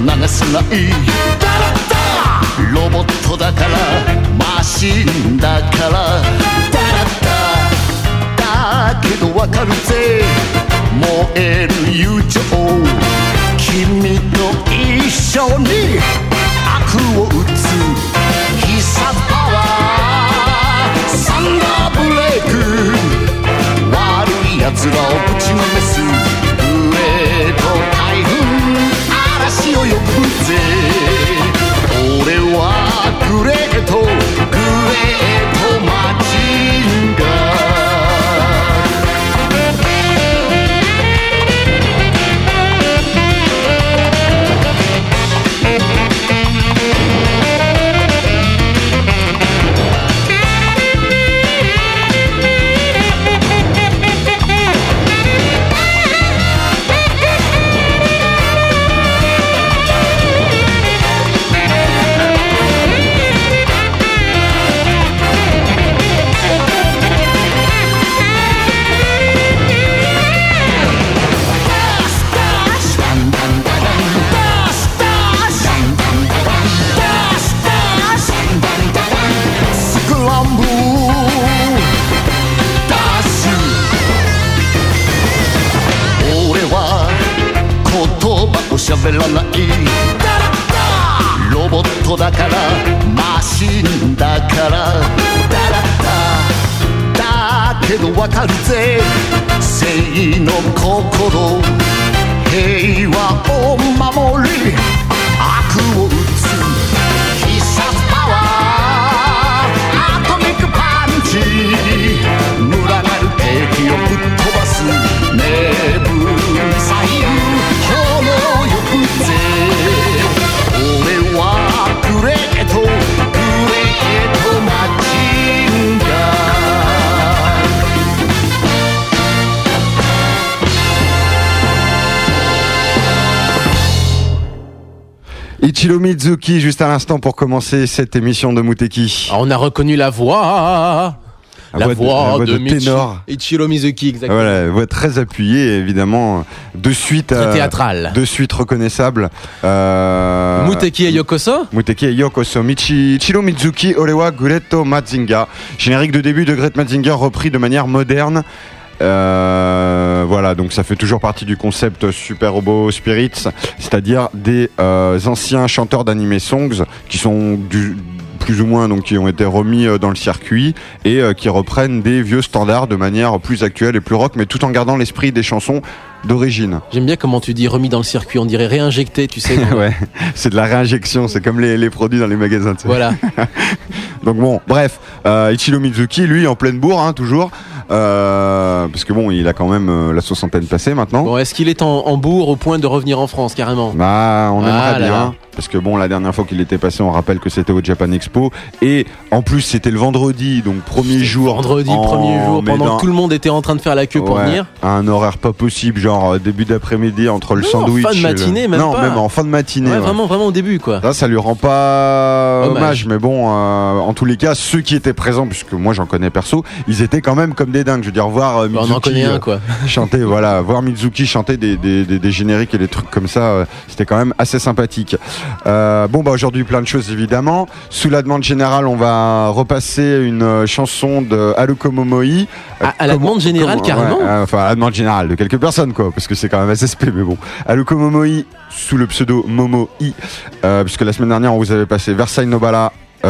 流さないロボットだからマシンだからだけどわかるぜ燃える友情君と一緒に悪を打つ必殺パワーサンダーブレイク悪い奴らをぶちのめす上と台風嵐を呼ぶぜ俺はグレートマジンガー喋らないロボットだからマシンだからだけどわかるぜ正の心平和を守り悪を打つ必殺パワーアトミックパンチ群がる敵をぶっ飛ばすネブ左右俺はグレートマジンガーIchiro Mizuki juste à l'instant pour commencer cette émission de Muteki. On a reconnu la voix La voix de ténor. Ichiro Mizuki, exactement. Voilà, voix très appuyée, évidemment, de suite très théâtrale, de suite reconnaissable. Muteki et Yokoso. Muteki et Yokoso. Ichiro Mizuki, Orewa Guretto Mazinga. Générique de début de Great Mazinger repris de manière moderne. Voilà, donc ça fait toujours partie du concept Super Robo Spirits, c'est-à-dire des anciens chanteurs d'anime songs qui sont plus ou moins donc qui ont été remis dans le circuit et qui reprennent des vieux standards de manière plus actuelle et plus rock, mais tout en gardant l'esprit des chansons d'origine. J'aime bien comment tu dis remis dans le circuit, on dirait réinjecté, tu sais. Ouais, c'est de la réinjection, c'est comme les produits dans les magasins. Tu sais. Voilà. Donc bon, bref, Ichiro Mizuki, lui, en pleine bourre, hein, toujours. Parce que bon, il a quand même la soixantaine passée maintenant. Bon, est-ce qu'il est en bourre au point de revenir en France carrément? Bah, on aimerait bien. Là. Parce que bon, la dernière fois qu'il était passé, on rappelle que c'était au Japan Expo. Et en plus, c'était le vendredi, donc premier jour, pendant que tout le monde était en train de faire la queue pour venir. À un horaire pas possible, genre début d'après-midi entre le sandwich. En fin de matinée, même pas. Même en fin de matinée. Ouais, vraiment au début, quoi. Là, ça lui rend pas hommage. Mais bon, en tous les cas, ceux qui étaient présents, puisque moi j'en connais perso, ils étaient quand même comme des dingues. Je veux dire, voir Mizuki on en connaît un, quoi. chanter, voilà, voir Mizuki chanter des génériques et des trucs comme ça, c'était quand même assez sympathique. Bon, bah aujourd'hui, plein de choses évidemment. Sous la demande générale, on va repasser une chanson de Haruko Momoi. À la demande générale, carrément. Enfin, à la demande générale de quelques personnes, quoi, parce que c'est quand même assez spé, mais bon. Haruko Momoi sous le pseudo Momo I, puisque la semaine dernière, on vous avait passé Versailles Nobala.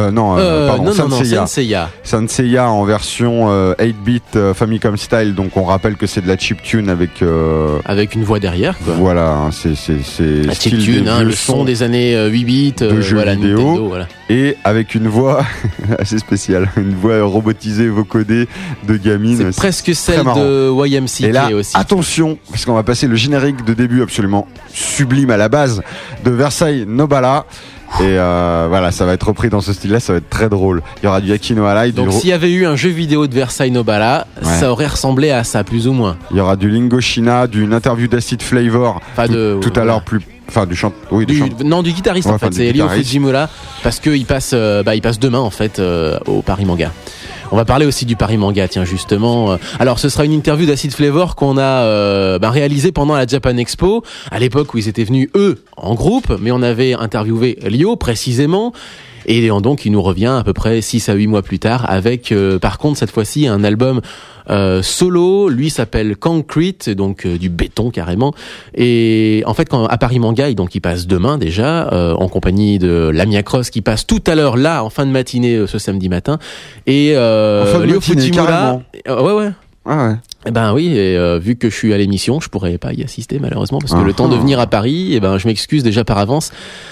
Sanseiya en version 8-bit Famicom style, donc on rappelle que c'est de la chiptune avec une voix derrière, quoi. Voilà, c'est la chiptune, le son des années 8 bits de jeux vidéo, Nintendo, voilà. Et avec une voix assez spéciale, une voix robotisée, vocodée de gamine. C'est presque celle de YMCK. Et là, aussi. Attention, parce qu'on va passer le générique de début absolument sublime à la base de Versailles Nobala. Et voilà, ça va être repris dans ce style-là, ça va être très drôle. Il y aura du Yaki no Arai. Donc s'il y avait eu un jeu vidéo de Versailles Nobala, ça aurait ressemblé à ça, plus ou moins. Il y aura du Lingoshina, d'une interview d'Acid Flavor, tout à l'heure plus... Enfin, du guitariste, en fait, c'est Ryo Fujimura, parce qu'il passe demain, en fait, au Paris Manga. On va parler aussi du Paris Manga, tiens, justement. Alors, ce sera une interview d'Acid Flavor qu'on a réalisée pendant la Japan Expo, à l'époque où ils étaient venus, eux, en groupe, mais on avait interviewé Lio, précisément. Et donc, il nous revient à peu près 6 à 8 mois plus tard avec, par contre, cette fois-ci, un album solo. Lui s'appelle Concrete, donc du béton carrément. Et en fait, quand à Paris Manga, il passe demain déjà, en compagnie de Lamia Cross, qui passe tout à l'heure là, en fin de matinée, ce samedi matin. Et Léo Fujimura. Ouais. Ah ouais. Eh ben oui, et vu que je suis à l'émission, je pourrais pas y assister malheureusement parce que le temps de venir à Paris, eh ben je m'excuse déjà par avance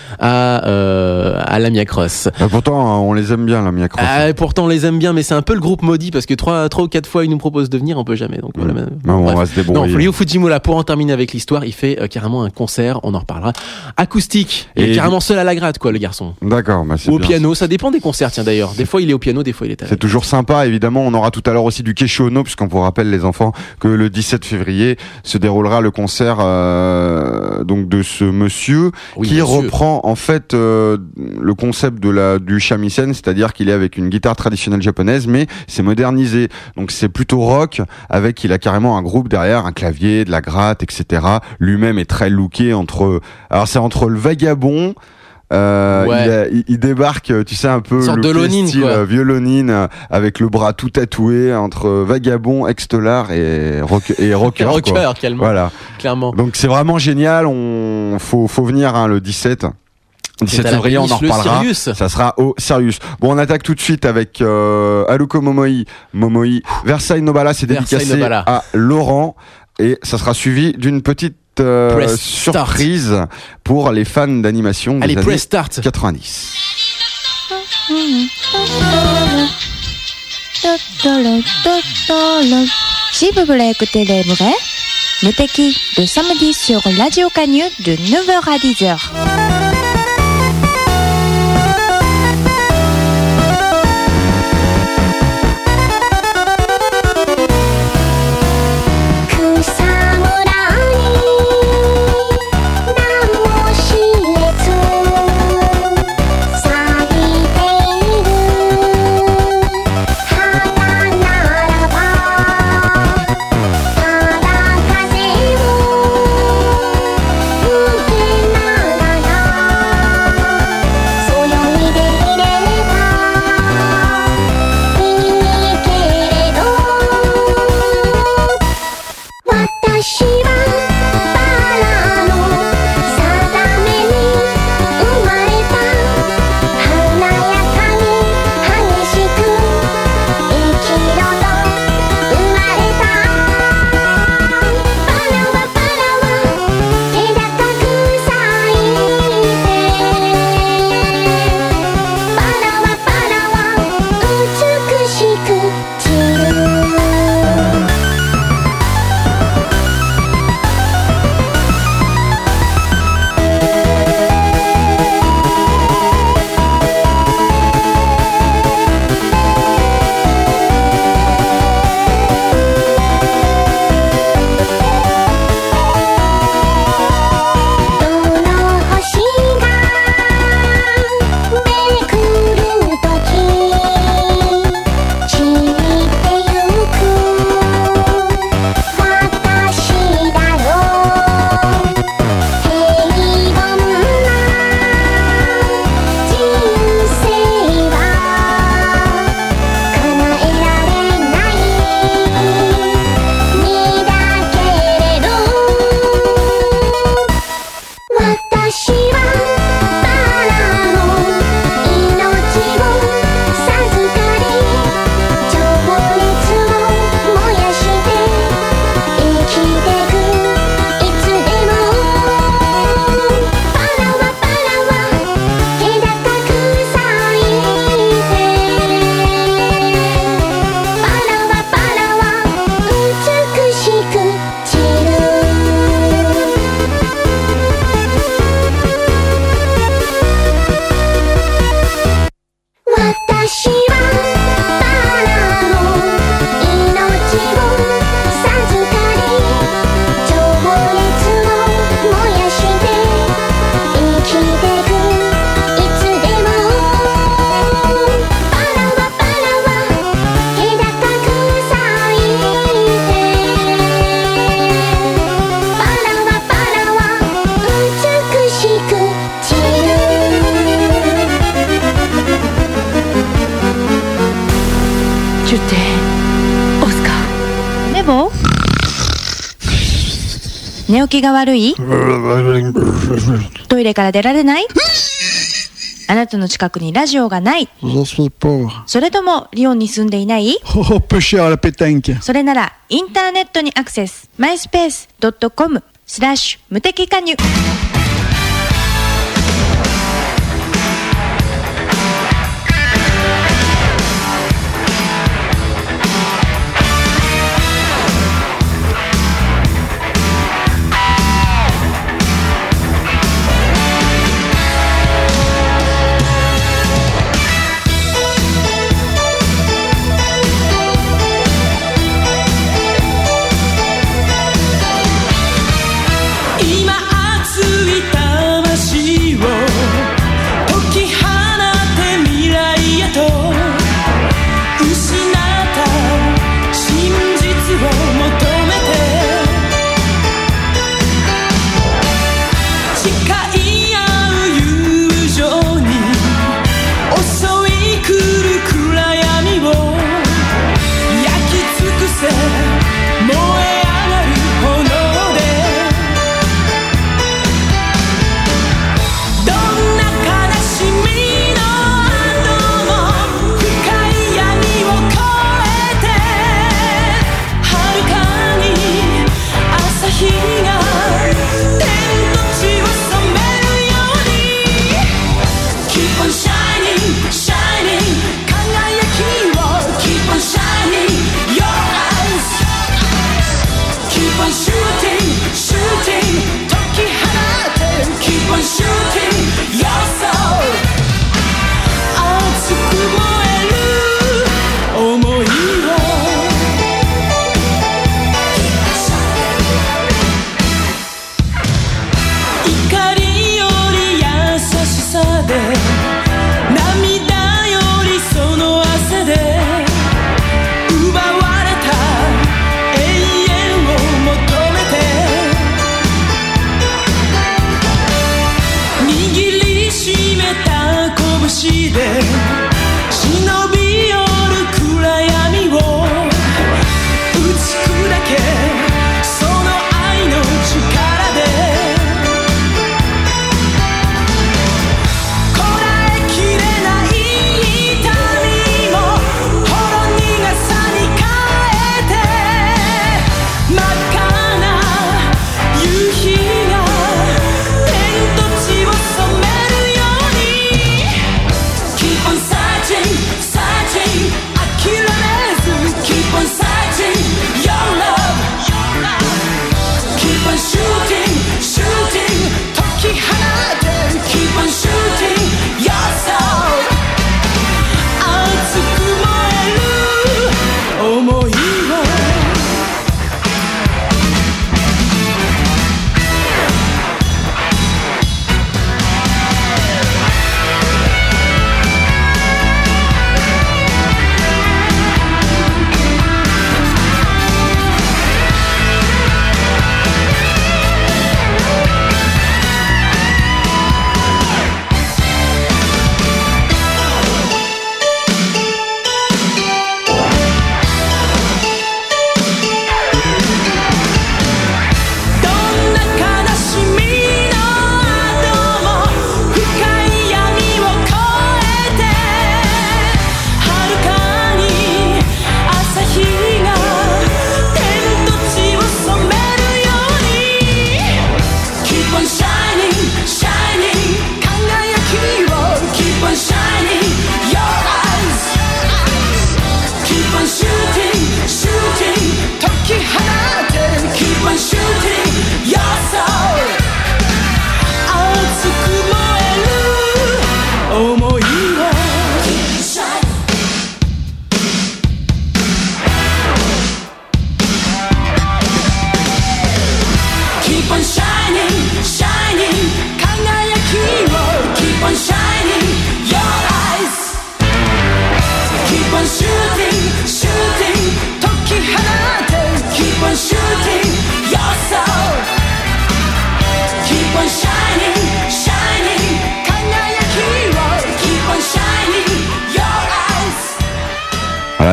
à Lamia Cross. Pourtant, on les aime bien, Lamia Cross. Pourtant, on les aime bien, mais c'est un peu le groupe maudit parce que 3 ou 4 fois ils nous proposent de venir, on peut jamais. Donc voilà. On va se débrouiller. Non, Ryo Fujimura, pour en terminer avec l'histoire, il fait carrément un concert, on en reparlera, acoustique. Il est carrément seul à la gratte, quoi, le garçon. D'accord, bah c'est ou au bien. piano, ça dépend des concerts, tiens d'ailleurs. Des fois il est au piano, des fois il est à la C'est toujours sympa, évidemment. On aura tout à l'heure aussi du Keshono, puisqu'on vous rappelle, les enfants, que le 17 février se déroulera le concert donc de ce monsieur qui reprend en fait le concept du shamisen, c'est-à-dire qu'il est avec une guitare traditionnelle japonaise, mais c'est modernisé. Donc c'est plutôt rock, il a carrément un groupe derrière, un clavier, de la gratte, etc. Lui-même est très looké alors c'est entre le vagabond. Il débarque, tu sais, un peu le style violonine, avec le bras tout tatoué, entre vagabond, ex-tolard et rocker. Rocker, voilà. Clairement. Donc c'est vraiment génial. Faut venir le 17 février, on en reparlera. Ça sera au Sirius. Bon, on attaque tout de suite avec Haruko Momoi. Versailles Nobala, c'est dédicacé à Laurent, et ça sera suivi d'une petite surprise pour les fans d'animation des années 90. Si vous voulez écouter les vrais, Muteki le samedi sur Radio Canyu de 9h à 10h. 寝起きが悪い？トイレから出られない？あなたの近くにラジオがない？ Je suis pauvre. それともリヨンに住んでいない？ Oh, peu cher la pétanque. それならインターネットにアクセス myspace.com/無敵加入。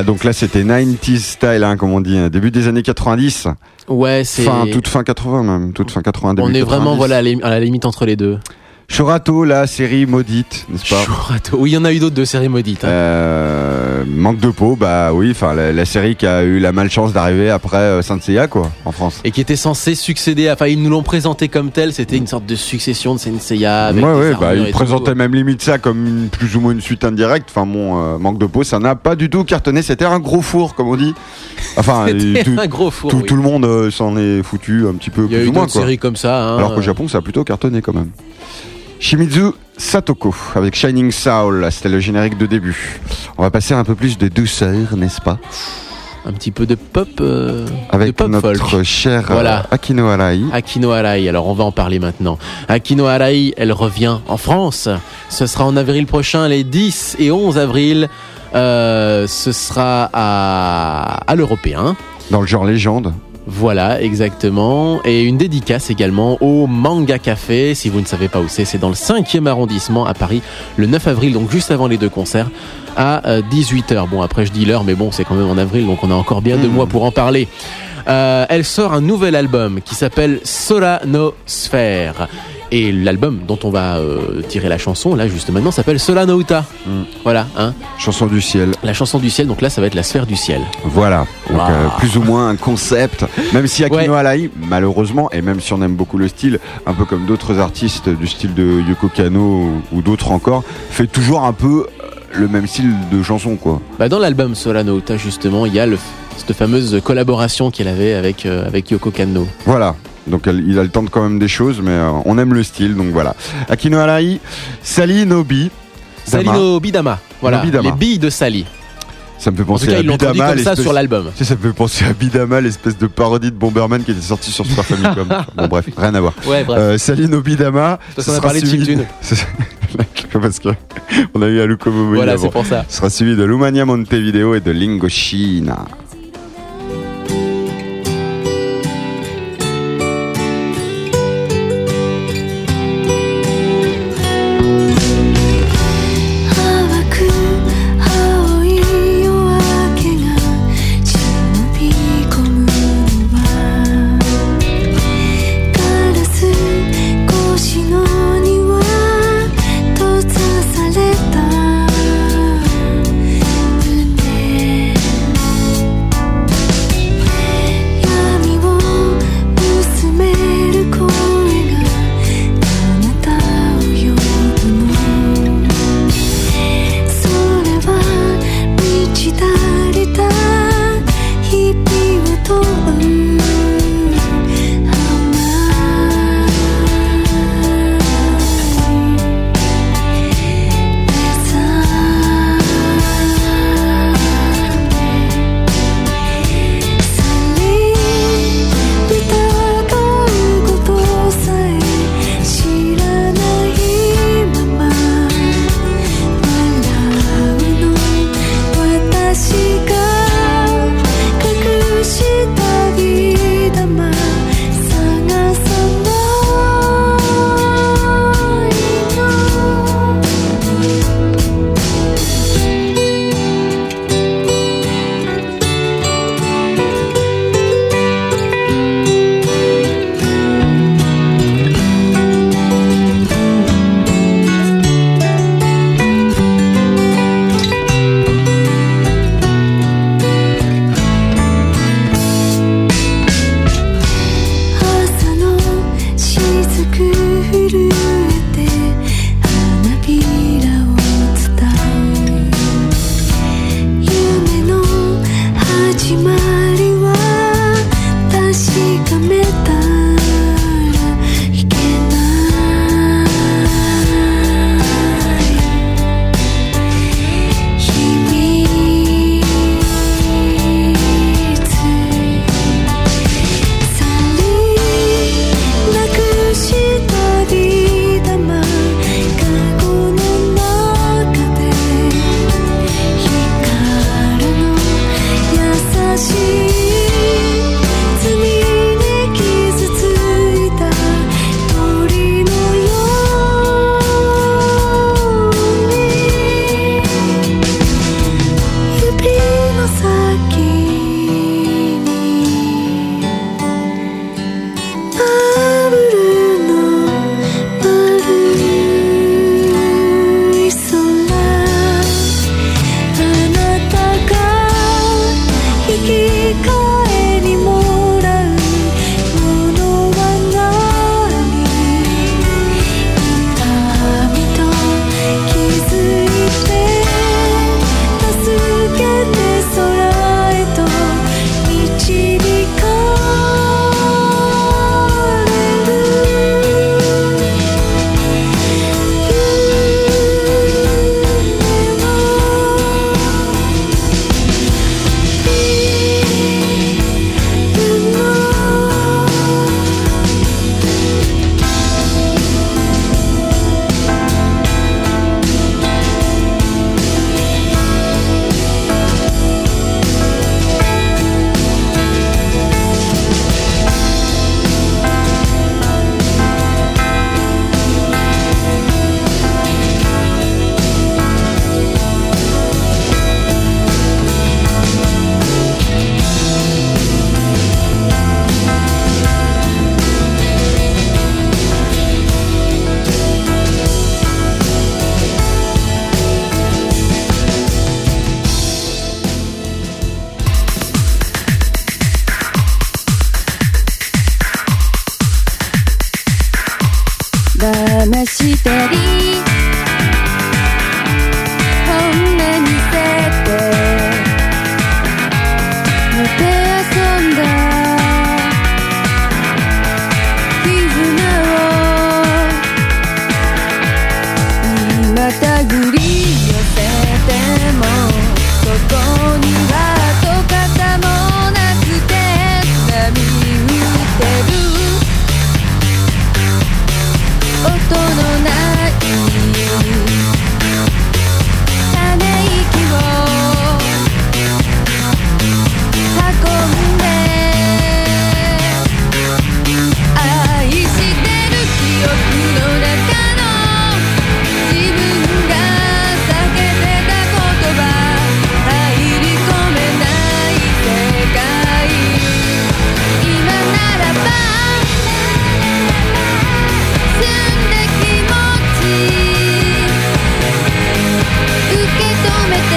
Ah, donc là, c'était 90s style, hein, comme on dit, début des années 90. Ouais, c'est... Toute fin 80 même, toute fin 80, début On est 90. vraiment voilà, à la limite entre les deux. Shorato, la série maudite, n'est-ce pas? Shorato. Oui, il y en a eu d'autres de séries maudites. Hein. Manque de peau, bah oui, enfin la série qui a eu la malchance d'arriver après Saint Seiya, quoi, en France. Et qui était censée succéder, enfin ils nous l'ont présenté comme tel, c'était une sorte de succession de Saint Seiya avec des bah armures ils et présentaient tout. même limite ça comme plus ou moins une suite indirecte. Enfin bon, Manque de peau, ça n'a pas du tout cartonné, c'était un gros four, comme on dit. Enfin, C'était un gros four. tout le monde s'en est foutu un petit peu, Il y a plus eu ou moins, d'autres quoi. séries comme ça. Hein, Alors qu'au Japon, ça a plutôt cartonné quand même. Shimizu Satoko avec Shining Soul, c'était le générique de début. On va passer un peu plus de douceur, n'est-ce pas? Un petit peu de pop, avec de pop notre folk. cher Voilà. Akino Arai. Akino Arai, alors on va en parler maintenant. Akino Arai, elle revient en France. Ce sera en avril prochain, les 10 et 11 avril. Ce sera à l'Européen. Dans le genre légende. Voilà, exactement. Et une dédicace également au Manga Café. Si vous ne savez pas où c'est dans le 5e arrondissement à Paris, le 9 avril, donc juste avant les deux concerts, à 18h. Bon, après je dis l'heure, mais bon, c'est quand même en avril, donc on a encore bien 2 mois pour en parler. Elle sort un nouvel album qui s'appelle Solanosphère. Et l'album dont on va tirer la chanson, là, juste maintenant, s'appelle Solano Uta. Voilà, hein. Chanson du ciel. La chanson du ciel, donc là, ça va être la sphère du ciel. Voilà. Donc, Wow. plus ou moins un concept. Même si Akino Arai, malheureusement, et même si on aime beaucoup le style, un peu comme d'autres artistes du style de Yoko Kanno ou d'autres encore, fait toujours un peu le même style de chanson, quoi. Bah, dans l'album Solano Uta, justement, il y a cette fameuse collaboration qu'elle avait avec Yoko Kanno. Voilà. Donc il a le temps de quand même des choses, mais on aime le style, donc voilà. Akino Arai, Sally Nobi. Sally Nobi Dama. Voilà, Nobidama. les billes de Sally. Ça me fait En penser tout cas, à ils l'ont traduit Bidama, comme ça sur l'album. Tu sais, ça me fait penser à Bidama, l'espèce de parodie de Bomberman qui était sortie sur Super Famicom. Bon bref, rien à voir. Ouais, bref. Sally Nobidama. Parce qu'on a parlé de chiptune. Parce que on a eu Aluko Momoy Voilà, avant. c'est pour ça. Ce sera suivi de Lumania Montevideo et de Lingoshina. 試したり本音見せてもてあそんだ絆をまたぐり寄せてもそこには跡形もなくて波打ってる音のないため息を運んで愛してる記憶の中の自分が避けてた言葉入り込めない世界今ならば澄んだ気持ち受け止めて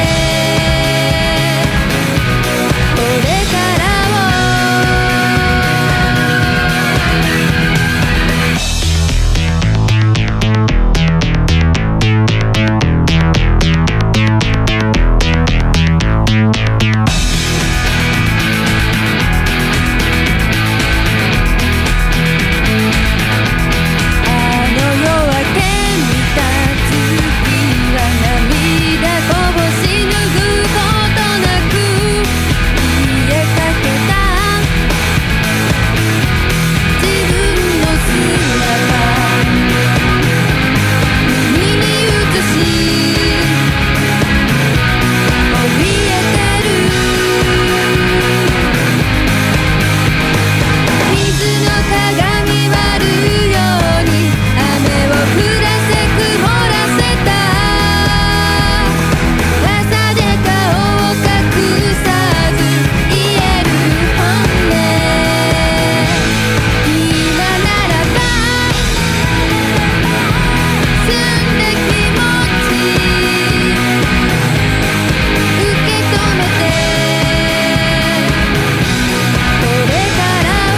これからをあの夜明け見た月は涙こぼし拭うことなく消えかけた自分の姿耳に映し怯えてる水の鏡割るように雨を降らせ曇らせた傘で顔を隠さず言える本音今ならば澄んだ気持ち受け止めてこれからを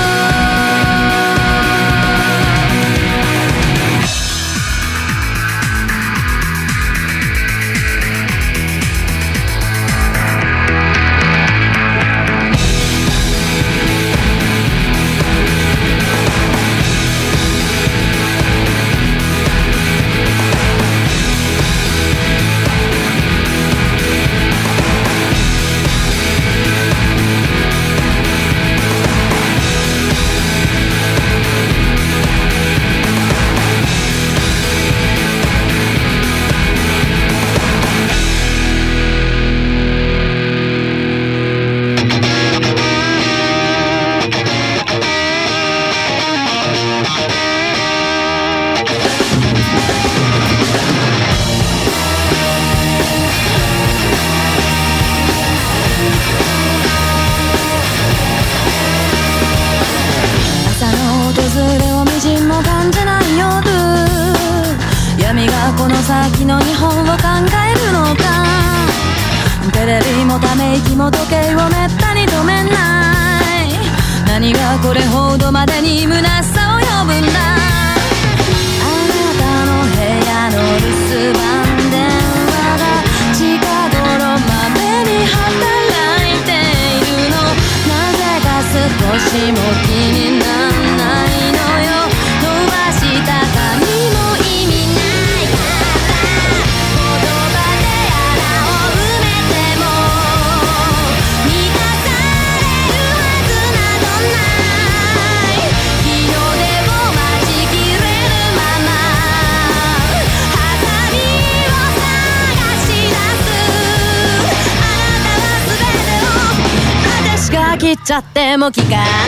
朝の訪れをみじんも感じない夜闇がこの先の日本を考えるのかテレビもため息も時計をめったに止めない何がこれほどまでに虚しさを呼ぶんだあなたの部屋の留守番電話が近頃までに働いているのなぜか少しも気にならないのよ伸ばした髪も意味ないから言葉で穴を埋めても満たされるはずなどない日の出を待ちきれるままハサミを探し出すあなたは全てを私が切っちゃっても聞かない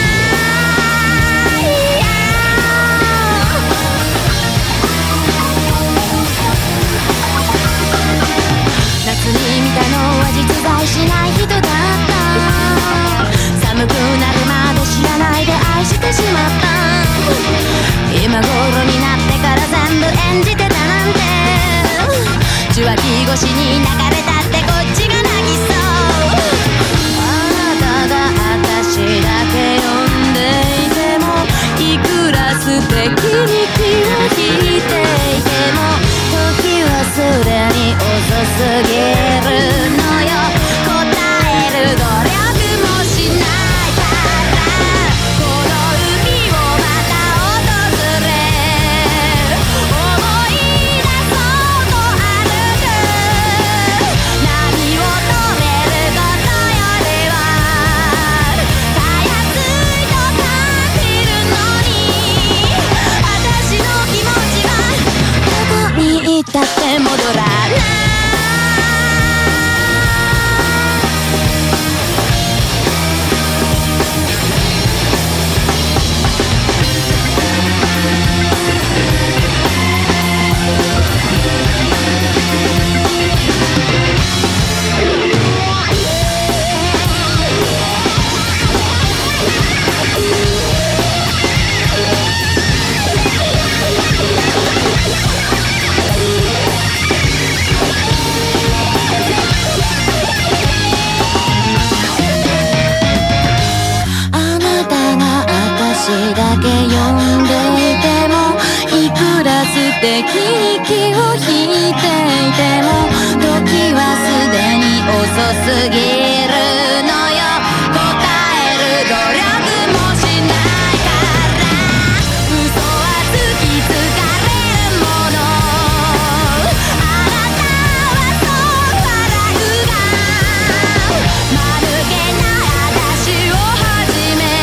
夏に見たのは実在しない人だった寒くなるまで知らないで愛してしまった今頃になってから全部演じてたなんて受話器越しに流れたってこっちが泣きそうあなたが私だけよにだって戻らないだけ読んでいてもいくら素敵に気を引いていても時はすでに遅すぎるのよ答える努力もしないから嘘は突きつかれるものあなたはそう笑うが間抜けな私をはじめ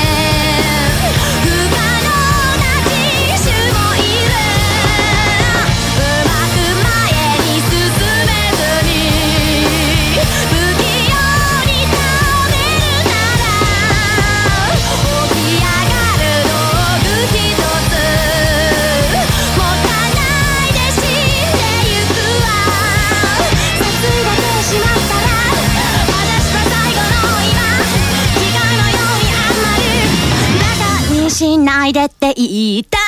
しないでって言いたい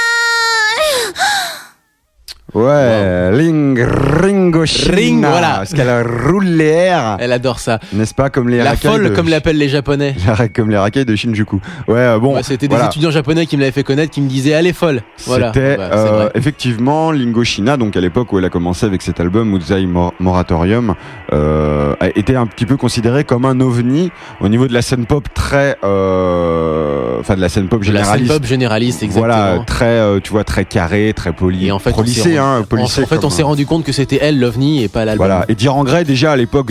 Ouais, Ringo Shina, voilà. Parce qu'elle roule les airs. Elle adore ça. N'est-ce pas, comme les La racailles folle, comme l'appellent les Japonais. Comme les racailles de Shinjuku. Ouais, bon. Ouais, c'était voilà. des étudiants japonais qui me l'avaient fait connaître, qui me disaient elle est folle. Voilà. C'était Bah, c'est vrai. effectivement Ringo Shina, donc à l'époque où elle a commencé avec cet album Muzai Moratorium, a été un petit peu considéré comme un ovni au niveau de la scène pop très, enfin de la scène pop généraliste. La scène pop généraliste, exactement. Voilà, très, tu vois, très carré, très poli, et en fait, polissé, polissé. En fait, on s'est rendu compte que c'était elle l'ovni et pas l'album. Voilà. Et Diran Gray, déjà à l'époque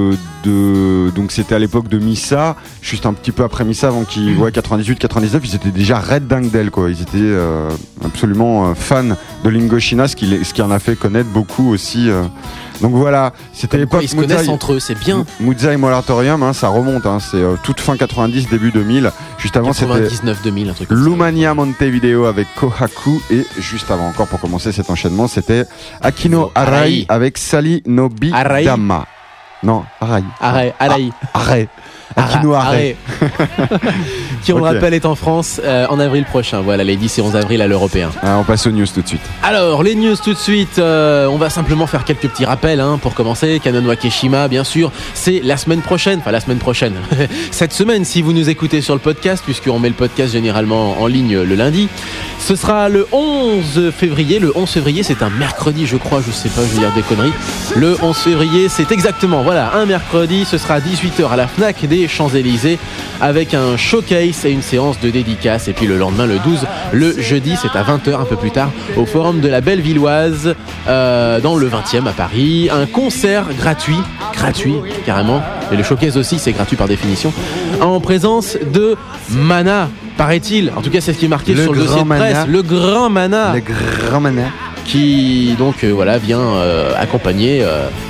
donc c'était à l'époque de Missa, juste un petit peu après Missa, avant qu'ils voient 98-99, ils étaient déjà red dingue d'elle, quoi. Ils étaient absolument fans de Ringo Shina, ce qui en a fait connaître beaucoup aussi. Donc voilà, c'était l'époque. Ils se connaissent entre eux, c'est bien. Muzai Moratorium, ça remonte, c'est toute fin 90, début 2000. Juste avant, c'était 99-2000, un truc. Lumania Montevideo avec Kohaku, et juste avant encore, pour commencer cet enchaînement, c'était Akino Arai avec Sali Nobi Dama. Non, Arai. Arai. Arai. Akino Arai. Qui, on le rappelle, est en France en avril prochain. Voilà, les 10 et 11 avril à l'Européen. On passe aux news tout de suite. Alors, les news tout de suite. On va simplement faire quelques petits rappels pour commencer. Kanon Wakeshima, bien sûr, c'est la semaine prochaine. Enfin, la semaine prochaine. Cette semaine, si vous nous écoutez sur le podcast, puisqu'on met le podcast généralement en ligne le lundi. Ce sera le 11 février. Le 11 février, c'est un mercredi, je crois. Je sais pas, je vais dire des conneries. Le 11 février, c'est exactement, voilà, un mercredi. Ce sera à 18h à la Fnac des Champs-Élysées avec un showcase et une séance de dédicaces. Et puis le lendemain, le 12, le jeudi, c'est à 20h, un peu plus tard, au Forum de la Bellevilloise, dans le 20e à Paris. Un concert gratuit, carrément. Et le showcase aussi, c'est gratuit par définition. En présence de Mana, paraît-il. En tout cas, c'est ce qui est marqué sur le dossier de presse. Le grand Mana. Le grand Mana. Qui, donc, voilà, vient accompagner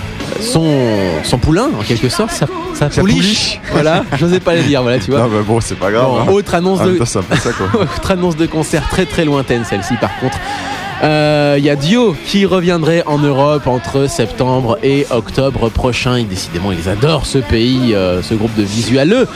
son poulain, en quelque sorte, sa pouliche. Voilà, j'osais pas le dire, voilà, tu vois. Non, bah bon, c'est pas grave. Bon, autre annonce de ça, quoi. autre annonce de concert très très lointaine, celle-ci, par contre. Il y a Dio qui reviendrait en Europe entre septembre et octobre prochain. Décidément, ils adorent ce pays, ce groupe de visualeux.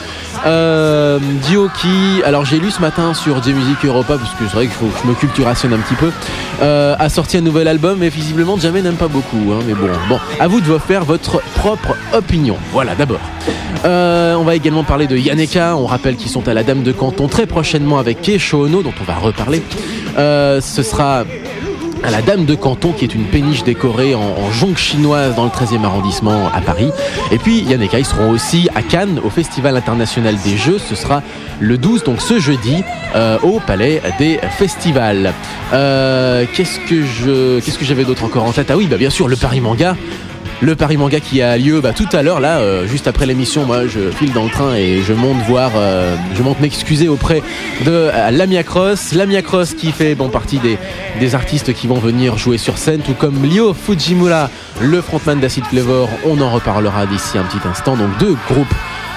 Dio qui, alors j'ai lu ce matin sur J-Music Europa, parce que c'est vrai qu'il faut que je me culturationne un petit peu, a sorti un nouvel album, mais visiblement Jamie n'aime pas beaucoup. Mais bon, à vous de vous faire votre propre opinion. Voilà, d'abord. On va également parler de Yaneka. On rappelle qu'ils sont à la Dame de Canton très prochainement avec Keisho Ono, dont on va reparler. Ce sera à la Dame de Canton, qui est une péniche décorée en jonque chinoise dans le 13e arrondissement à Paris. Et puis Yaneka, ils seront aussi à Cannes au Festival international des jeux. Ce sera le 12, donc ce jeudi, au Palais des Festivals. Qu'est-ce que j'avais d'autre encore en tête ? Ah oui, bien sûr, le Paris Manga. Le Paris Manga qui a lieu tout à l'heure, là, juste après l'émission. Moi, je file dans le train et je monte m'excuser auprès de Lamia Cross. Lamia Cross qui fait partie des artistes qui vont venir jouer sur scène, tout comme Ryo Fujimura, le frontman d'Acid Flavor. On en reparlera d'ici un petit instant. Donc 2 groupes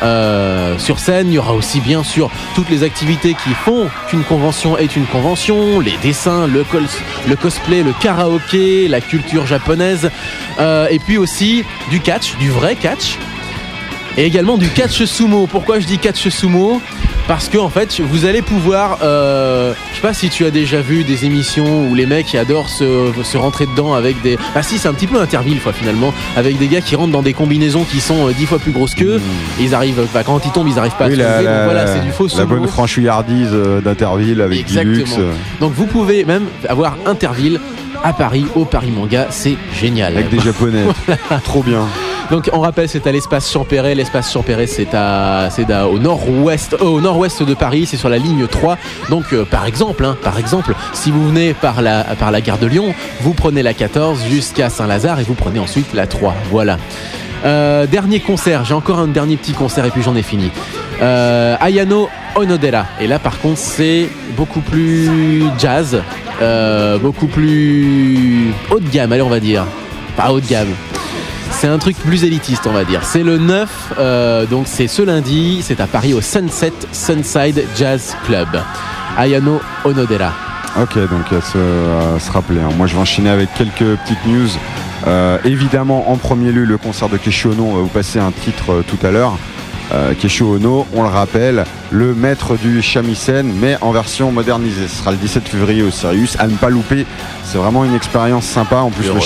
sur scène. Il y aura aussi bien sûr toutes les activités qui font qu'une convention est une convention, les dessins, le cosplay, le karaoké, la culture japonaise, et puis aussi du catch, du vrai catch, et également du catch sumo. Pourquoi je dis catch sumo ? Parce que en fait vous allez pouvoir je sais pas si tu as déjà vu des émissions où les mecs adorent se rentrer dedans avec des... si, c'est un petit peu Interville finalement, avec des gars qui rentrent dans des combinaisons qui sont 10 fois plus grosses qu'eux, et ils arrivent, quand ils tombent ils arrivent pas à se lever, donc voilà, c'est du faux sumo. La bonne franchouillardise d'Interville avec Exactement. du luxe. Donc vous pouvez même avoir Interville à Paris, au Paris Manga, c'est génial. Avec des Japonais. Trop bien. Donc on rappelle, c'est à l'espace Champéret. L'espace Champéret, c'est au nord-ouest de Paris, c'est sur la ligne 3. Donc par exemple, si vous venez par la gare de Lyon, vous prenez la 14 jusqu'à Saint-Lazare et vous prenez ensuite la 3. Voilà. Dernier concert, j'ai encore un dernier petit concert et puis j'en ai fini. Ayano Onodera. Et là par contre c'est beaucoup plus jazz, beaucoup plus haut de gamme, allez on va dire. Pas haut de gamme. C'est un truc plus élitiste on va dire. C'est le 9, donc c'est ce lundi, c'est à Paris au Sunset Sunside Jazz Club. Ayano Onodera. Ok, donc à se rappeler. Moi je vais enchaîner avec quelques petites news. Évidemment en premier lieu le concert de Keiichi Ono, on va vous passer un titre tout à l'heure. Keiichi Ono, on le rappelle, le maître du shamisen, mais en version modernisée. Ce sera le 17 février au Sirius, à ne pas louper. C'est vraiment une expérience sympa. En plus,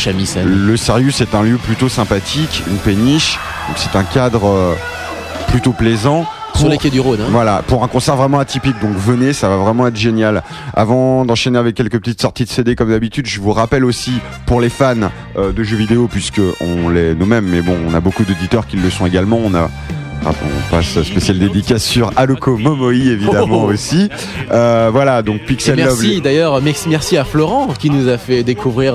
le Sirius est un lieu plutôt sympathique, une péniche, donc c'est un cadre plutôt plaisant. Sur les quais du Rhône. Voilà, pour un concert vraiment atypique, donc venez, ça va vraiment être génial. Avant d'enchaîner avec quelques petites sorties de CD comme d'habitude, je vous rappelle aussi pour les fans de jeux vidéo, puisque on l'est nous-mêmes, mais bon, on a beaucoup d'auditeurs qui le sont également. On passe spéciale dédicace sur Aloko Momoi évidemment aussi. Voilà, donc Pixel Love. Merci d'ailleurs, merci à Florent qui nous a fait découvrir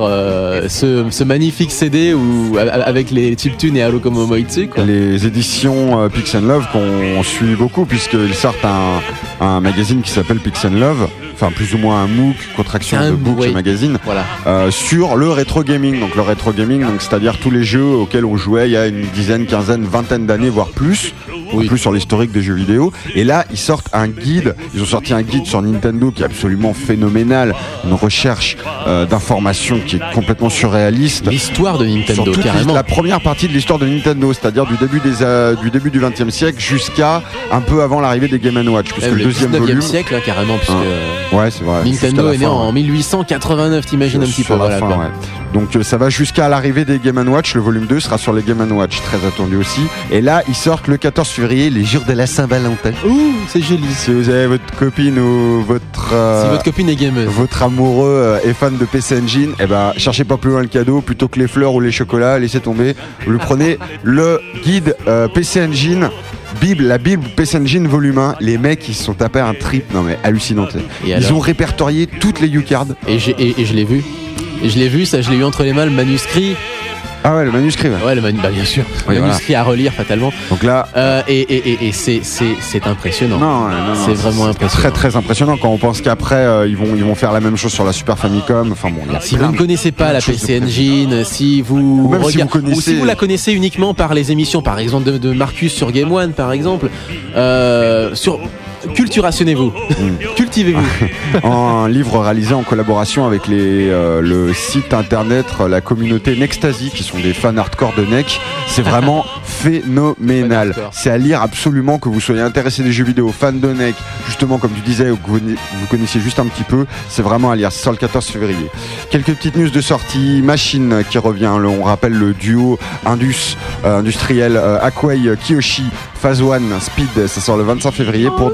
ce magnifique CD avec les chiptunes et Aloko Momoi dessus. Les éditions Pixel Love qu'on suit beaucoup puisqu'ils sortent un magazine qui s'appelle Pixel Love. Enfin plus ou moins un MOOC, contraction de Book Magazine, voilà. Sur le rétro gaming. Donc le rétro gaming, donc c'est-à-dire tous les jeux auxquels on jouait il y a une dizaine, quinzaine, vingtaine d'années, voire plus. Oui. Plus sur l'historique des jeux vidéo. Et là, ils sortent un guide. Ils ont sorti un guide sur Nintendo qui est absolument phénoménal. Une recherche d'informations qui est complètement surréaliste. L'histoire de Nintendo, carrément. La première partie de l'histoire de Nintendo, c'est-à-dire du début du XXe siècle jusqu'à un peu avant l'arrivée des Game & Watch. Puisque le deuxième 19e volume, siècle, carrément, puisque ouais, c'est vrai. Nintendo est né en 1889, t'imagines un petit peu. Voilà, fin, ouais. Donc ça va jusqu'à l'arrivée des Game & Watch. Le volume 2 sera sur les Game & Watch, très attendu aussi. Et là, ils sortent le 14 février, les jours de la Saint-Valentin. Ouh, c'est joli. Si vous avez votre copine ou si votre copine est gameuse, votre amoureux est fan de PC Engine, cherchez pas plus loin le cadeau, plutôt que les fleurs ou les chocolats, laissez tomber. Vous lui prenez le guide PC Engine. La Bible PC Engine volume 1, les mecs ils se sont tapés un trip, non mais hallucinant. Ils ont répertorié toutes les U-cards. Et je l'ai vu. Je l'ai vu, ça je l'ai eu entre les mains, le manuscrit. Ah ouais, le manuscrit. Ouais, bien sûr. Oui, le manuscrit à relire fatalement. Donc là, et c'est impressionnant. Non, c'est vraiment impressionnant. Très très impressionnant quand on pense qu'après ils vont faire la même chose sur la Super Famicom. Enfin bon. Si vous ne connaissez pas la PC Engine, si vous la connaissez uniquement par les émissions, par exemple de Marcus sur Game One, par exemple, culturationnez-vous, cultivez-vous. Un livre réalisé en collaboration avec le site internet, la communauté Nextasy, qui sont des fans hardcore de NEC. C'est vraiment phénoménal. C'est à lire absolument, que vous soyez intéressé des jeux vidéo, fan de NEC, justement comme tu disais, ou que vous connaissiez juste un petit peu. C'est vraiment à lire. C'est sur le 14 février. Quelques petites news de sortie. Machine qui revient. On rappelle le duo industriel Akwai Kiyoshi Phase 1 Speed. Ça sort le 25 février pour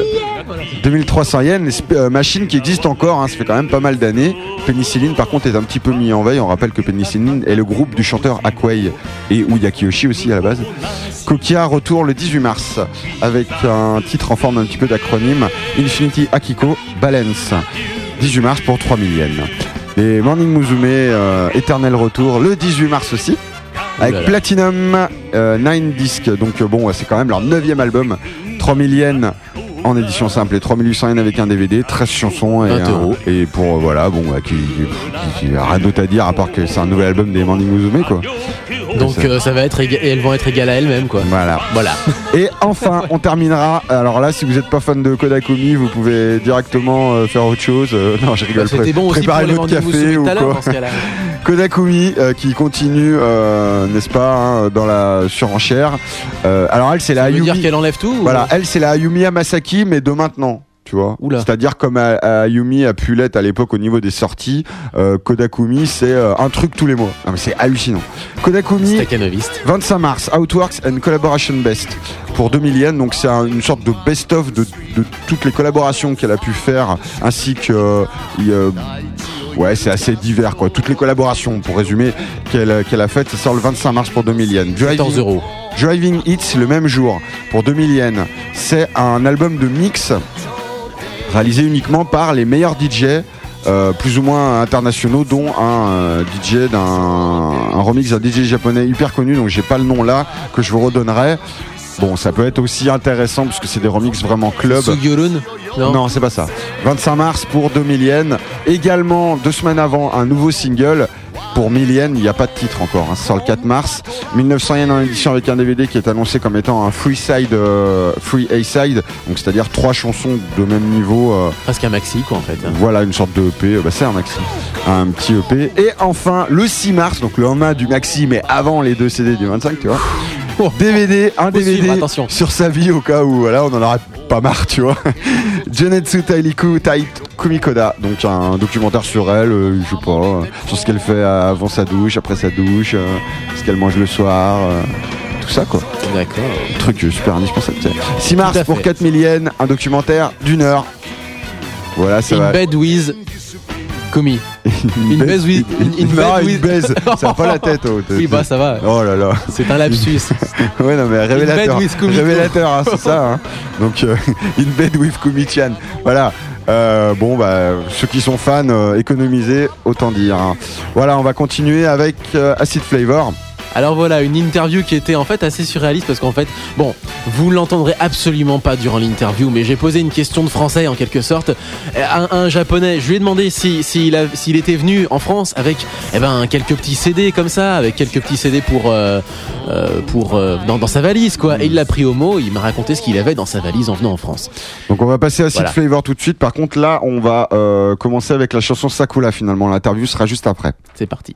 2300 yens. Machine qui existe encore, ça fait quand même pas mal d'années. Pénicilline par contre est un petit peu mis en veille. On rappelle que Pénicilline est le groupe du chanteur Akwai et Ouya Kiyoshi aussi à la base. Kokia retour le 18 mars avec un titre en forme un petit peu d'acronyme, Infinity Akiko Balance. 18 mars pour 3000 yens. Et Morning Musume, éternel retour le 18 mars aussi. avec Oulala. Platinum 9 Disc. Donc bon, c'est quand même leur 9e album. 3000 yens en édition simple et 3800 yens avec un DVD, 13 chansons et 20 €. Et pour voilà, bon, qui a rien d'autre à dire à part que c'est un nouvel album des Morning Musume, quoi. Donc ça va être et elles vont être égales à elles-mêmes, quoi. Voilà. Et enfin, on terminera. Alors là, si vous n'êtes pas fan de Kodakumi, vous pouvez directement faire autre chose. Non, je rigole. C'était bon aussi pour préparer les votre Morning café Musume ou tout à l'heure, quoi. dans ce cas-là. Kodakumi qui continue, n'est-ce pas, hein, dans la surenchère. Alors elle, c'est la Ça veut Ayumi. dire qu'elle enlève tout ou- Voilà, elle, c'est la Ayumi Hamasaki, mais de maintenant. Tu vois, Oula. c'est-à-dire comme Ayumi a pu l'être à l'époque au niveau des sorties, Kodakumi c'est un truc tous les mois. Non mais c'est hallucinant. Kodakumi, Stakhanoviste. 25 mars, Outworks and Collaboration Best pour 2000 yens. Donc c'est une sorte de best-of de toutes les collaborations qu'elle a pu faire, ainsi que ouais, c'est assez divers, quoi. Toutes les collaborations, pour résumer, qu'elle a faites, ça sort le 25 mars pour 2000 yens. 14 €. Driving Hits le même jour pour 2000 yens. C'est un album de mix réalisé uniquement par les meilleurs DJ plus ou moins internationaux, dont un DJ un remix d'un DJ japonais hyper connu, donc j'ai pas le nom là, que je vous redonnerai. Bon, ça peut être aussi intéressant parce que c'est des remixes vraiment club. Sugyorun. Non, c'est pas ça. 25 mars pour 2000 yens. Également, 2 semaines avant, un nouveau single. Pour 1000 yens, il n'y a pas de titre encore. Hein. Ça sort le 4 mars. 1900 yens en édition avec un DVD qui est annoncé comme étant un free A-side. Donc, c'est-à-dire 3 chansons de même niveau. Presque un maxi, quoi, en fait. Voilà, une sorte de EP. C'est un maxi. Un petit EP. Et enfin, le 6 mars, donc le lendemain du maxi, mais avant les 2 CD du 25, tu vois. DVD, un DVD suivre, attention. sur sa vie au cas où voilà, on en aurait pas marre, tu vois. Genetsu Tailiku Tai Kumikoda, donc un documentaire sur elle, je sais pas, sur ce qu'elle fait avant sa douche, après sa douche, ce qu'elle mange le soir, tout ça quoi. D'accord. Truc super indispensable. 6 mars Tout à pour fait. 4000 yens, un documentaire d'1 heure. Voilà, ça In va. bed with Komi. Une baise with- in bed Non, une with- baise, ça va pas la tête. Oh, Oui, bah ça va. Oh là là. C'est un lapsus. Ouais, non, mais révélateur. with Kumiko. Révélateur, hein, c'est ça. Hein. Donc, In Bed with Kumi-chan. Voilà. Bon, bah, ceux qui sont fans, économisez, autant dire. Hein. Voilà, on va continuer avec Acid Flavor. Alors voilà, une interview qui était en fait assez surréaliste parce qu'en fait, bon, vous l'entendrez absolument pas durant l'interview, mais j'ai posé une question de français en quelque sorte à un japonais. Je lui ai demandé s'il était venu en France avec quelques petits CD comme ça, avec quelques petits CD dans sa valise quoi. Et il l'a pris au mot, il m'a raconté ce qu'il avait dans sa valise en venant en France. Donc on va passer à Acid Voilà. Flavor tout de suite. Par contre là, on va commencer avec la chanson Sakura finalement. L'interview sera juste après. C'est parti.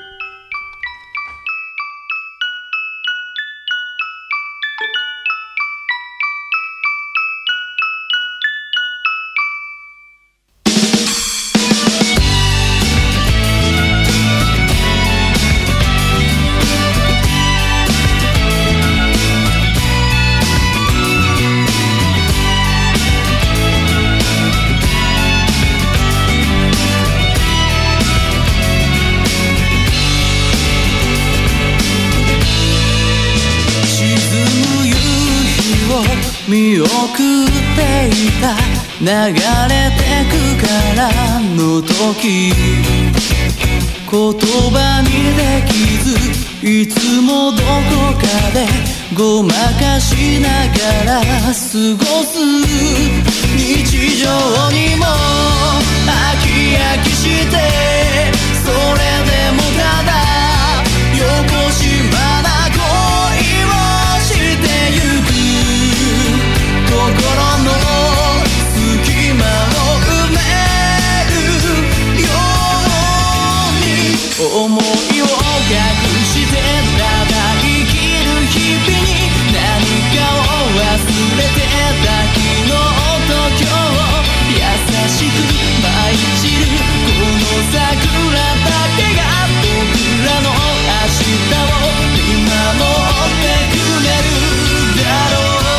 見送っていた流れてくからの時言葉にできずいつもどこかでごまかしながら過ごす日常にも飽き飽きしてそれでもただよこしまな恋をしてゆく心の隙間を埋めるように思いを隠してただ生きる日々に何かを忘れてた昨日と今日優しく舞い散るこの桜だけが僕らの明日を見守ってくれるだろう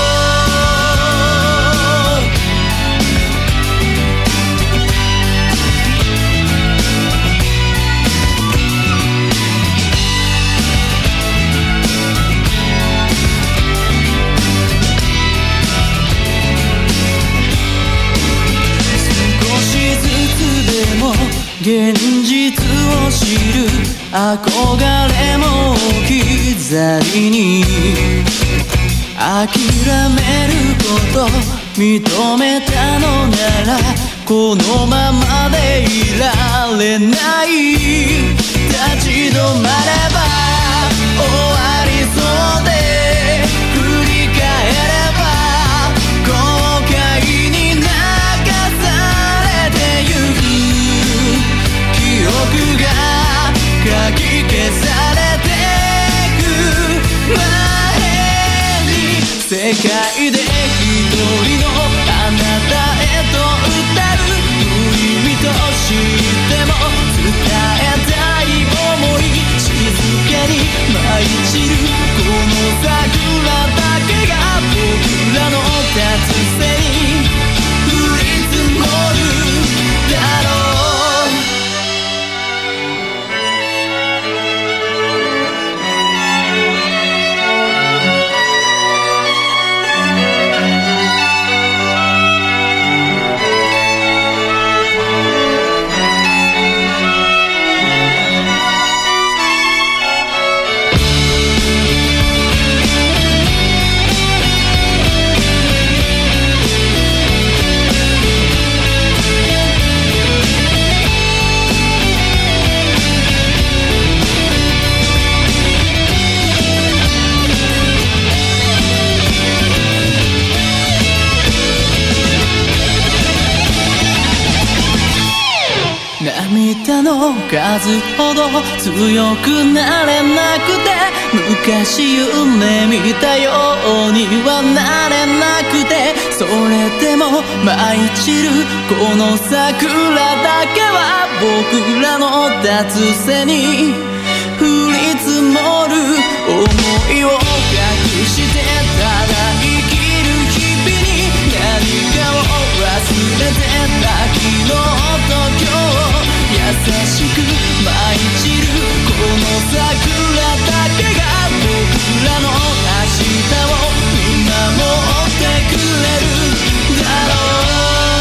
少しずつでも現実を知る憧れも置き去りに諦めること認めたのならこのままでいられない立ち止まれば終わりそうで振り返れば後悔に流されてゆく記憶がかき消されてく前に世界で一人のあなたへと歌う無意味と知っても伝えたい想い静かに舞い散るこの桜だけが僕らの達成に降り積もるだろう涙の数ほど強くなれなくて昔夢見たようにはなれなくてそれでも舞い散るこの桜だけは僕らの達成に降り積もる想いを隠してただ生きる日々に何かを忘れてた昨日と今日優しく舞い散るこの桜だけが僕らの明日を見守ってくれるだろう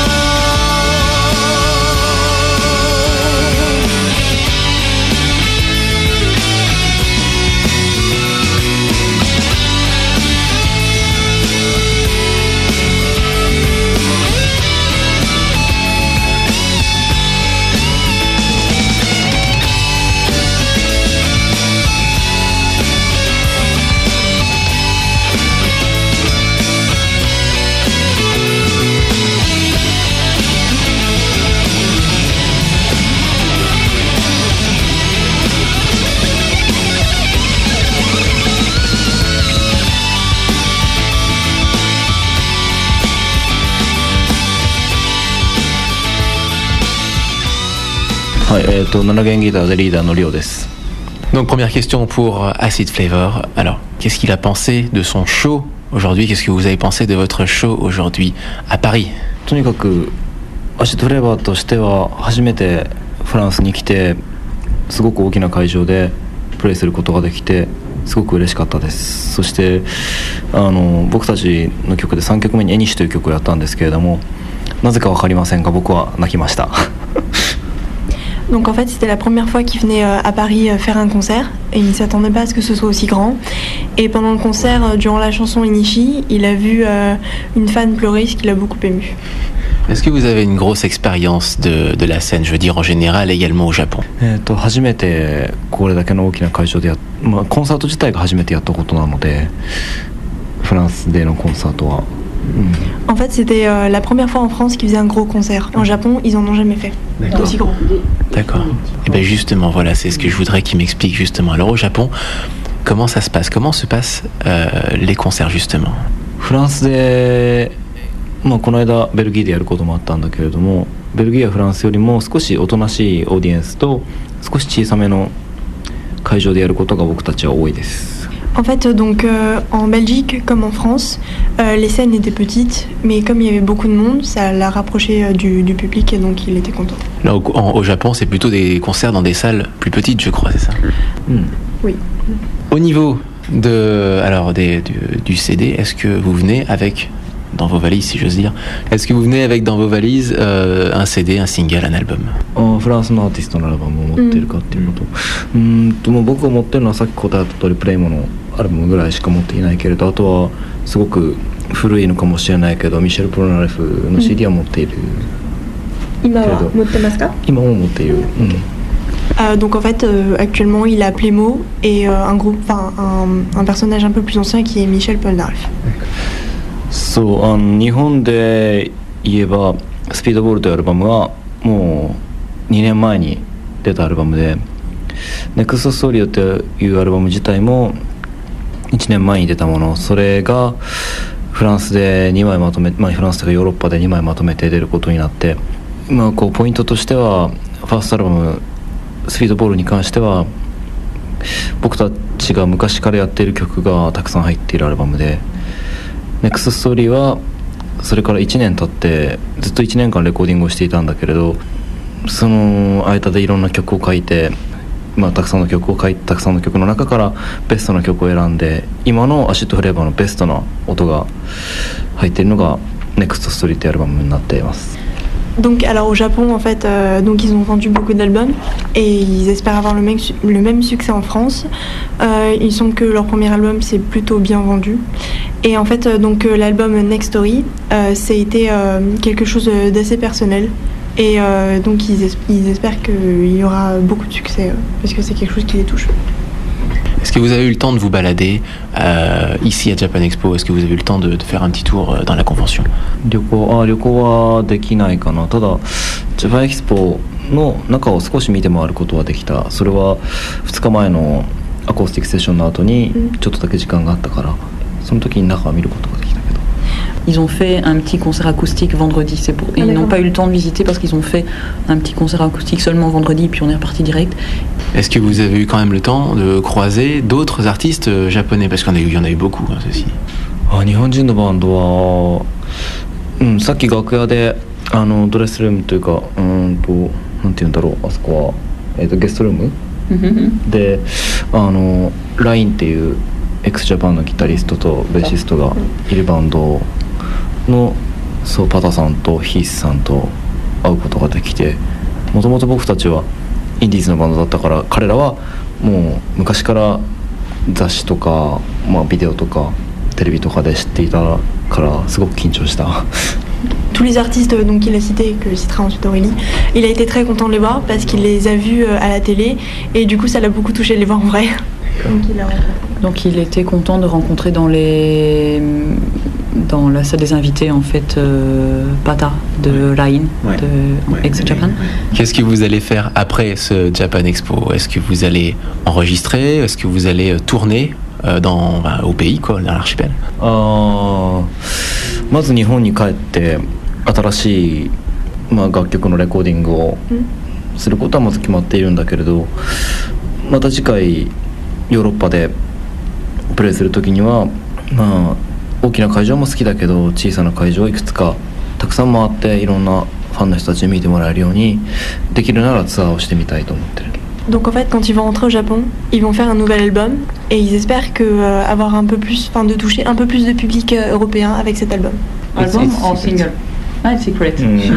はい、7弦ギターでリーダーのリオです。 Donc première question pour Acid Flavor. Alors, qu'est-ce qu'il a pensé de son show aujourd'hui? Qu'est-ce que vous avez pensé de votre show aujourd'hui à Paris? とにかくアシッドフレーバーとしては初めてフランスに来てすごく大きな会場でプレイすることができてすごく嬉しかったです。そして僕たちの曲で3曲目に「エニッシュ」という曲をやったんですけれどもなぜか分かりませんが僕は泣きました。 Donc en fait c'était la première fois qu'il venait à Paris faire un concert et il ne s'attendait pas à ce que ce soit aussi grand et pendant le concert durant la chanson Inishi il a vu une fan pleurer ce qui l'a beaucoup ému. Est-ce que vous avez une grosse expérience de la scène, je veux dire en général également au Japon? 初めてこれだけの大きな会場でコンサート自体が初めてやったことなのでフランスでのコンサートは En fait, c'était la première fois en France qu'ils faisaient un gros concert. En Japon, ils en ont jamais fait. Aussi gros. D'accord. Et bien justement, voilà, c'est ce que je voudrais qu'il m'explique justement. Alors au Japon, comment ça se passe? Comment se passent les concerts justement? フランスで、この間ベルギーでやることもあったんだけれども、ベルギーやフランスよりも少しおとなしいオーディエンスと少し小さめの会場でやることが僕たちは多いです。 En fait, donc en Belgique comme en France, les scènes étaient petites, mais comme il y avait beaucoup de monde, ça l'a rapproché du public et donc il était content. Là, au Japon, c'est plutôt des concerts dans des salles plus petites, je crois, c'est ça? Oui. Au niveau du CD, est-ce que vous venez avec dans vos valises, si j'ose dire. Est-ce que vous venez avec dans vos valises un CD, un single, un album? フランスのアーティストのアルバムを持ってるかっていうのと、もう僕が持ってるのはさっき答えた通りプレイモのアルバムぐらいしか持っていないけれど、あとはすごく古いのかもしれないけどミシェル・ポルナレフの CD は持っている、 今は持ってますか？ 今も持っている、 Donc en fait, actuellement, il a Plémo et un personnage un peu plus ancien qui est Michel Polnareff. そう、日本で言えばスピードボールというアルバムはもう2年前に出たアルバムで、ネクストストーリーというアルバム自体も1年前に出たもの、それがフランスで2枚まとめ、フランスとかヨーロッパで2枚まとめて出ることになって、こうポイントとしてはファーストアルバムスピードボールに関しては僕たちが昔からやっている曲がたくさん入っているアルバムで、ネクストストーリーはそれから1年経ってずっと1年間レコーディングをしていたんだけれど、その間でいろんな曲を書いて、たくさんの曲を書いて、たくさんの曲の中からベストな曲を選んで、今のアシッドフレーバーのベストな音が入っているのがネクストストーリーというアルバムになっています。 Donc alors au Japon en fait, donc ils ont vendu beaucoup d'albums et ils espèrent avoir le même succès en France. Il semble que leur premier album s'est plutôt bien vendu et en fait donc l'album Next Story c'était quelque chose d'assez personnel et donc ils espèrent qu'il y aura beaucoup de succès parce que c'est quelque chose qui les touche. Est-ce que vous avez eu le temps de vous balader ici à Japan Expo? Est-ce que vous avez eu le temps de faire un petit tour dans la convention? 旅行はできないかな。ただジャパンエキスポの中を少し見て回ることはできた。それは2日前のアコースティックセッションの後にちょっとだけ時間があったから、その時に中を見ることができたけど。 Ils ont fait un petit concert acoustique vendredi. Ils n'ont pas eu le temps de visiter parce qu'ils ont fait un petit concert acoustique seulement vendredi, puis on est reparti direct. Est-ce que vous avez eu quand même le temps de croiser d'autres artistes japonais? Parce qu'il y en a eu beaucoup, hein, ceci. 日本人のバンドは、さっき楽屋でドレスルームというか、なんていうんだろう、あそこは、ゲストルーム、でラインっていうxジャパンのギタリストとベーシストがいるバンドのパタさんとヒースさんと会うことができて、もともと僕たちはインディーズのバンドだったから、彼らはもう昔から雑誌とか、ビデオとかテレビとかで知っていたからすごく緊張した。 Tous les artistes donc qu'il a cités et que citera ensuite Aurélie, il a été très content de les voir parce qu'il les a vus à la télé et du coup ça l'a beaucoup touché de les voir en vrai. Donc il était content de rencontrer dans la salle des invités en fait Pata de Line de X Japan. Qu'est-ce que vous allez faire après ce Japan Expo? Est-ce que vous allez enregistrer? Est-ce que vous allez tourner au pays, quoi, dans l'archipel? まず日本に帰って新しい、楽曲のレコーディングをすることはまず決まっているんだけれど、また次回ヨーロッパでプレイする時には、大きな会場も好きだけど小さな会場をいくつかたくさん回っていろんなファンの人たちに見てもらえるようにできるならツアーをしてみたいと思ってる。 Donc en fait, quand ils vont rentrer au Japon, ils vont faire un nouvel album et ils espèrent avoir un peu plus, de toucher un peu plus de public européen avec cet album. Album ou single? It's secret.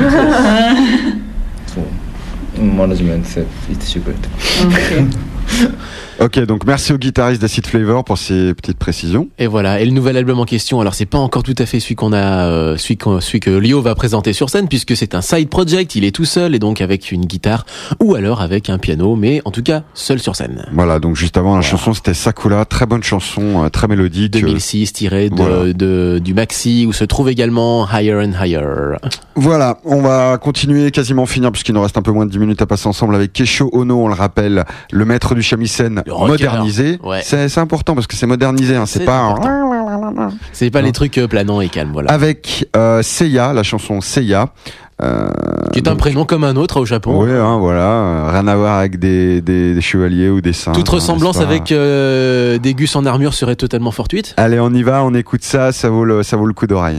Management said it's secret. Ok, donc merci au guitariste d'Acid Flavor pour ces petites précisions. Et voilà, et le nouvel album en question, alors c'est pas encore tout à fait celui que Lio va présenter sur scène, puisque c'est un side project, il est tout seul et donc avec une guitare ou alors avec un piano, mais en tout cas seul sur scène. Voilà, donc juste avant la chanson c'était Sakura, très bonne chanson, très mélodique. 2006 tiré du maxi où se trouve également Higher and Higher. Voilà, on va continuer, quasiment finir puisqu'il nous reste un peu moins de 10 minutes à passer ensemble avec Keisho Ono, on le rappelle, le maître du shamisen modernisé. Ouais. C'est important parce que c'est modernisé, hein, c'est pas c'est pas les trucs planants et calmes, voilà. Avec Seiya, la chanson Seiya. Qui est un prénom comme un autre au Japon. Oui, hein, voilà, rien à voir avec des chevaliers ou des saints. Toute ressemblance avec des gus en armure serait totalement fortuite. Allez, on y va, on écoute ça, ça vaut le coup d'oreille.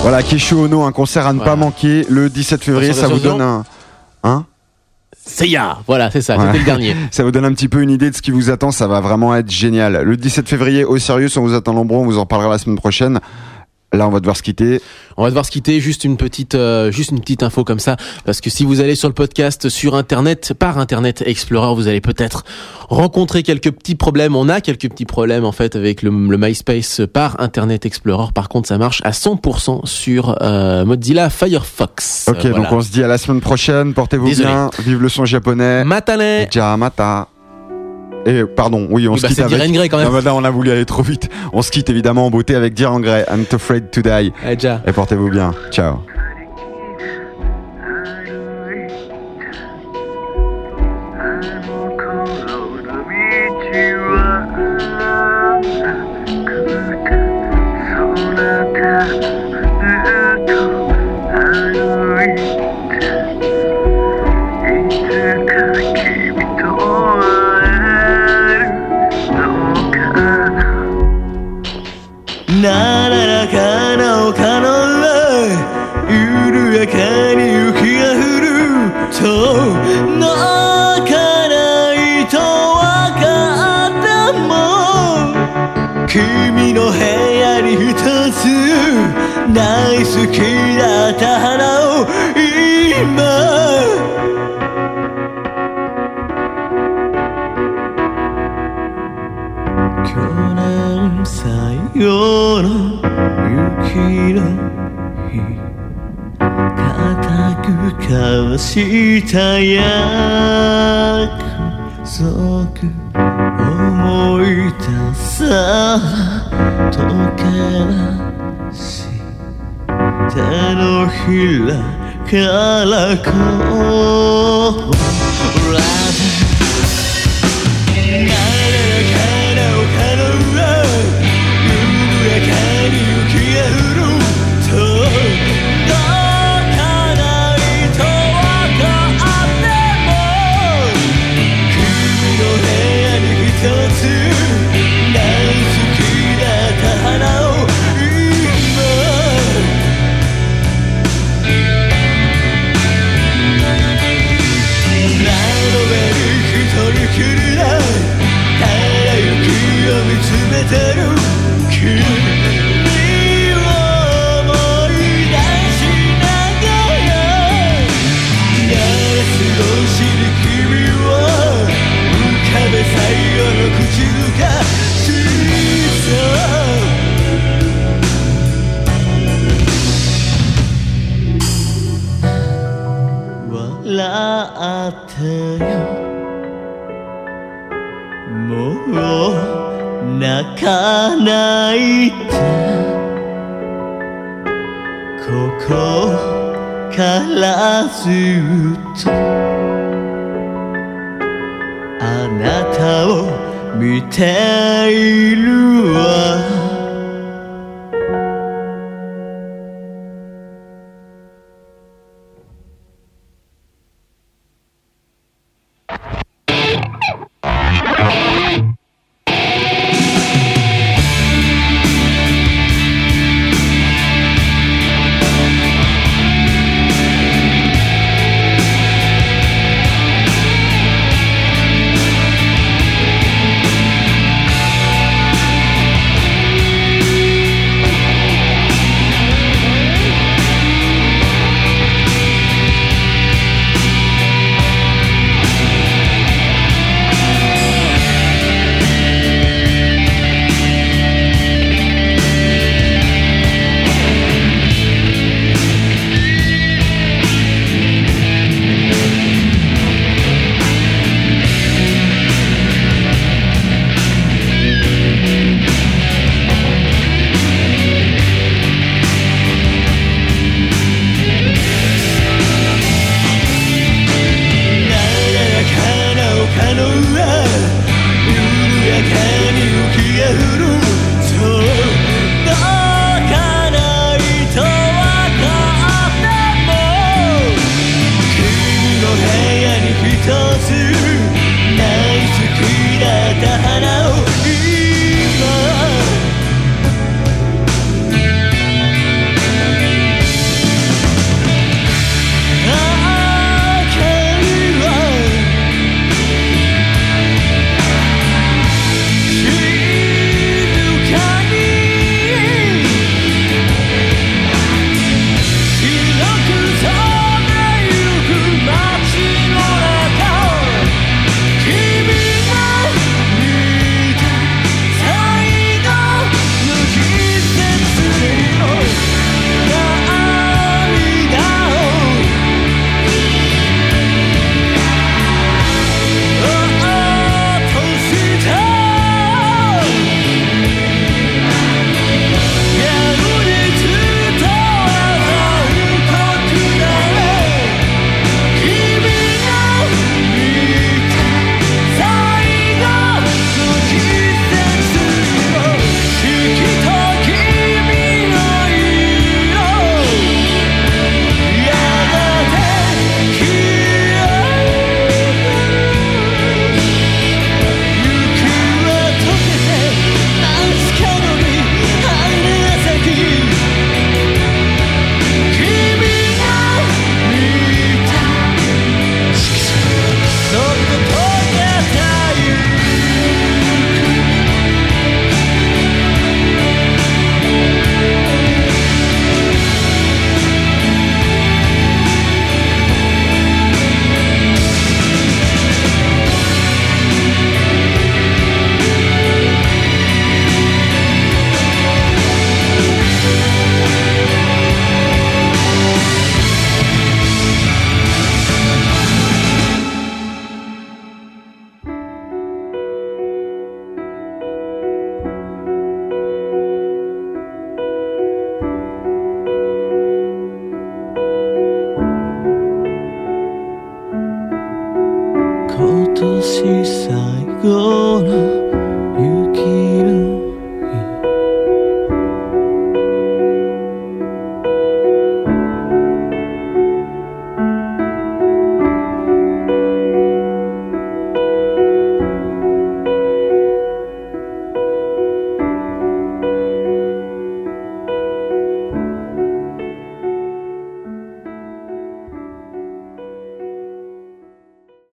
Voilà, Kesho Ono, un concert à ne pas manquer le 17 février. Ça vous donne un... Seiya, voilà, c'est ça, c'était le dernier. Ça vous donne un petit peu une idée de ce qui vous attend, ça va vraiment être génial. Le 17 février, au sérieux, on vous attend nombreux, on vous en parlera la semaine prochaine. Là, on va devoir se quitter. Juste une petite info comme ça, parce que si vous allez sur le podcast par Internet Explorer, vous allez peut-être rencontrer quelques petits problèmes. On a quelques petits problèmes en fait avec le MySpace par Internet Explorer. Par contre, ça marche à 100% sur Mozilla Firefox. Ok, voilà. Donc on se dit à la semaine prochaine. Portez-vous bien. Vive le son japonais. Matane. Mata. Et pardon, oui, on se quitte avec... Grey quand même. Non, on a voulu aller trop vite. On se quitte évidemment en beauté avec Diran Grey, I'm Not Afraid to Die. Et portez-vous bien. Ciao. なだらかな丘の上緩やかに雪が降ると泣かないとわかっても君の部屋に一つ大好きだった花を今去年最後の雪の日固く交わした約束思い出さ溶け出し手のひらからこら泣かないでここからずっとあなたを見ているわ最後